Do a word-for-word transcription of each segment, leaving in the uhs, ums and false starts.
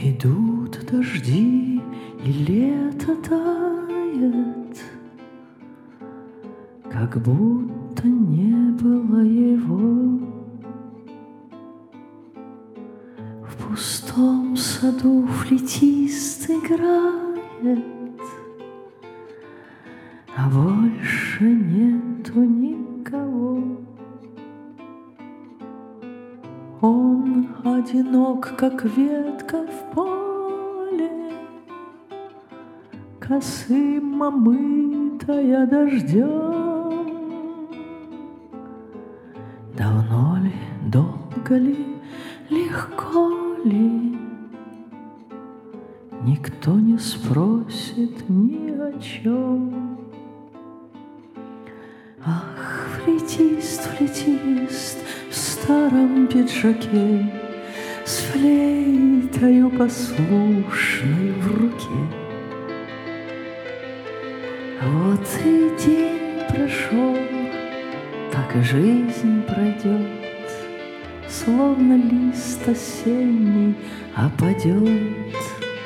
Идут дожди, и лето тает, как будто не было его. В пустом саду флейтист играет, а больше нету никого. Он одинок, как ветка в поле, косым омытая дождем. Давно ли, долго ли, легко ли, никто не спросит ни о чем. Ах, флейтист, флейтист в старом пиджаке, с флейтою послушной в руке. Вот и день прошел, так и жизнь пройдет, словно лист осенний опадет.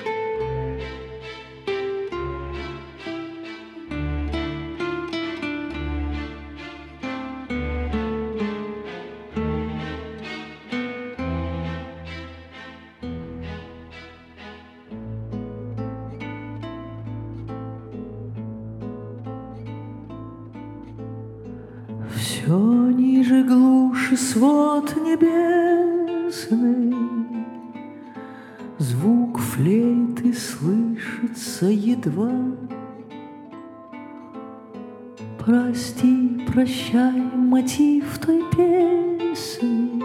Все ниже глуши свод небесный, звук флейты слышится едва. Прости, прощай, мотив той песни,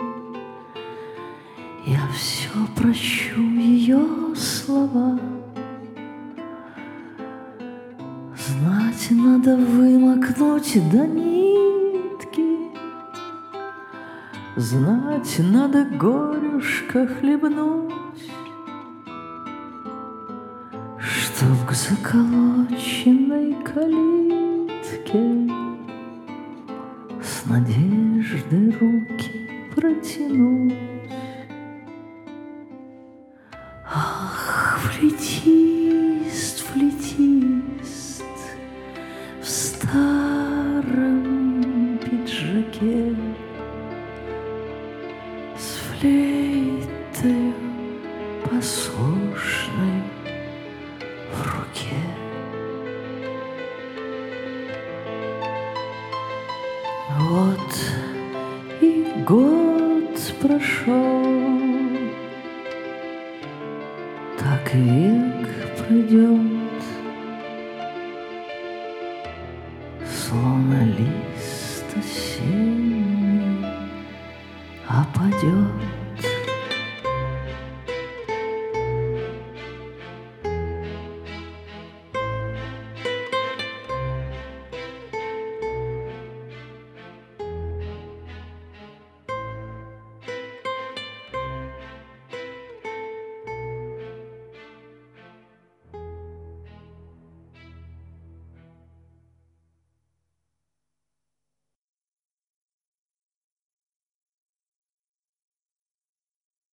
я все прощу ее слова. Знать надо вымокнуть до нитки, знать надо горюшка хлебнуть, чтоб к заколоченной калитке с надеждой руки протянуть. Ах, флейтист, флейтист в старом пиджаке, с флейтой послушной в руке. Вот и год прошел, так и век пройдет, словно лист осенний опадет.